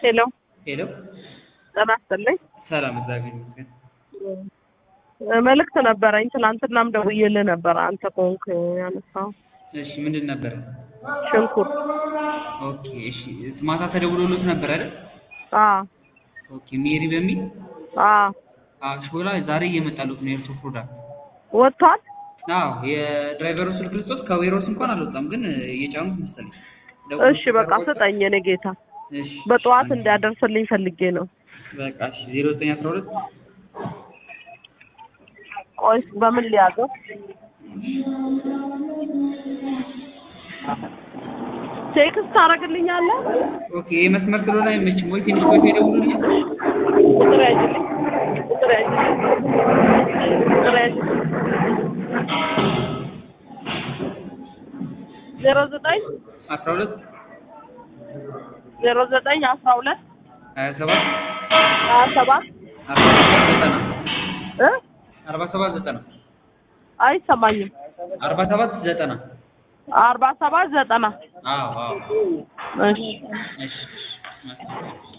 ሄሎ ሄሎ ጤና ይስጥልኝ። ሰላም እግዚአብሔር ይመስገን። መልዕክት ነበረኝ ትናንትናም ደውዬልህ ነበር አንተ ኮንክ ያነሳው። እሺ ምንድን ነበር? ሽንኩርት። ኦኬ እሺ ማታ ተደውሎልዎት ነበር አይደል? ኦኬ ሜሪ በሚል ሾላ ዛሬ እየመጣሉት ነው የእርሶ ፕሮዳክት ወጥቷል? የድራይቨሩ ስልክ ልስጦት ከዌሮስ እንኳን አልወጣም ግን እየጫኑት መሰለኝ። እሺ በቃ ስጠኝ እኔ ጌታ። እሺ በጠዋት እንዲያደርስልኝ ፈልጌ ነው። በቃ እሺ 0912 ቆይ በምን ሊያዘው? ቴክስት ታደርግልኛለህ? ኦኬ መስመር ስለሆነ አይመችም ወይ ትንሽ ቆይቶ ይደውሉልኝ። ቁጥር ያዝልኝ። ቁጥር 09 12 09 12 27 47 አይሰማኝም። 47 90 47 90 አዎ እሺ እሺ